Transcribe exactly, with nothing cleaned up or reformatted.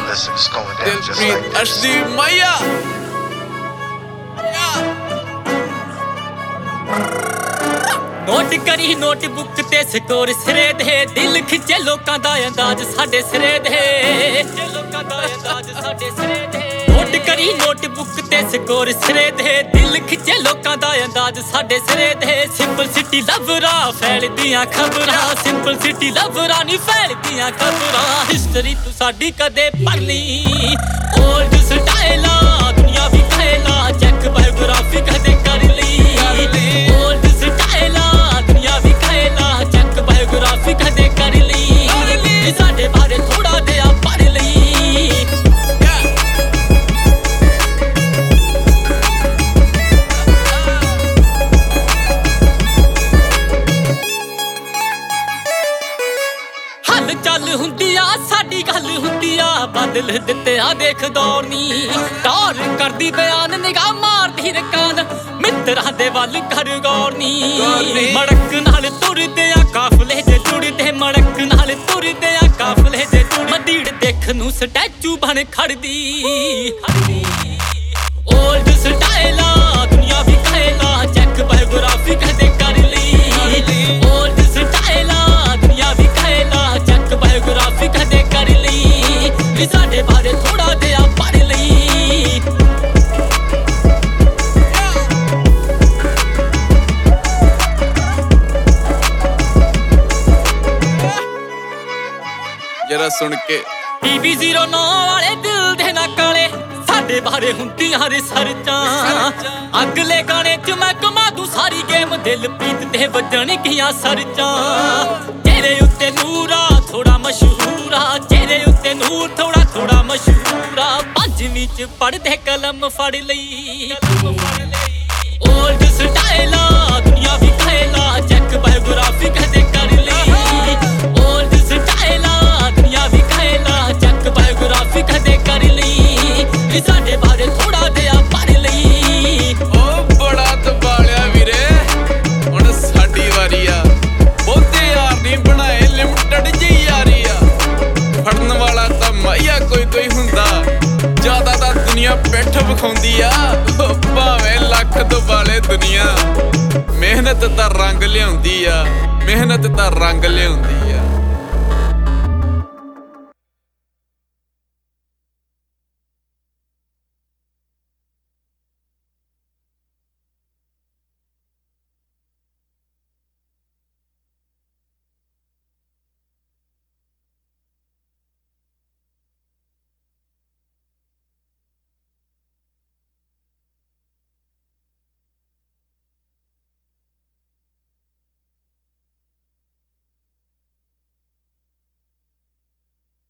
listen, it's going down just like this. Asli Maya. Note करी notebook ते score सिरे दे दिल खिचे लोकां दा अंदाज साडे सिरे दे लोकां दा अंदाज साडे सिरे दे नोट करी नोटबुक ते स्कोर सिरे दे दिल खिचे लोकां दा अंदाज साडे सिरे दे सिंपल सिटी लवरा फैलदियां खबरां सिंपल सिटी लवरा नी फैलदियां खबरां हिस्टरी तू साडी कदे पढ़ ली ओल्ड स्टाइल दुनिया भी कहला चेक बायोग्राफी कदे कर ली ओल्ड स्टाइल कदे कर ली साडे बारे थोड़ा जिहा पढ़ लई हल चल हुंदी आ साडी गल हुंदी आ बदल दित्ते आ देख दौर नी टौर करदी बयान निगाह मारदी रकान मित्तरां दे वल कर गौर नी मड़क नाल तुरदे आ काफले जे जुड़दे मड़क नाल तुरदे आ काफले जे जुड़ मदीड़ देख नू स्टैचू बन खड़दी ओल्ड स्टाइल दुनिया भी कहला चेक बायोग्राफी कदे कर ली ओल्ड स्टाइल दुनिया भी कहला चेक बायोग्राफी कदे कर ली साडे बारे थोड़ा जिहा पढ़ लई जरा सुन के टीवी ज़ीरो नौ वाले दिल दे ना काले साडे बारे हुंदियां रिसर्चां अगले गाने च मैं कमा दूं सारी गेम दिल पीत ते वजणगियां सरचां तेरे उत्ते नूरा थोड़ा मशहूरा तेरे उत्ते नूर थोड़ा थोड़ा मशहूरा पंजवीं च पढ़दे कलम फड़ लई ओल्ड स्टाइल दुनिया भी कहला चेक बायोग्राफी कदे कर ली ओल्ड स्टाइल दुनिया भी कहला चेक बायोग्राफी कदे कर ली साडे बारे थोड़ा जिहा पढ़ लई ओ बड़ा दबालिया वीरे हुण साडी वारी आ बहुते यार नहीं बनाए लिमिटेड जी यारी आ फड़न वाला तां माया कोई कोई हुंदा ज्यादा तां दुनिया पिठ विखाउंदी आ भावें लख दबाले दुनिया मेहनत तां रंग लिआउंदी आ मेहनत तां रंग लिआउंदी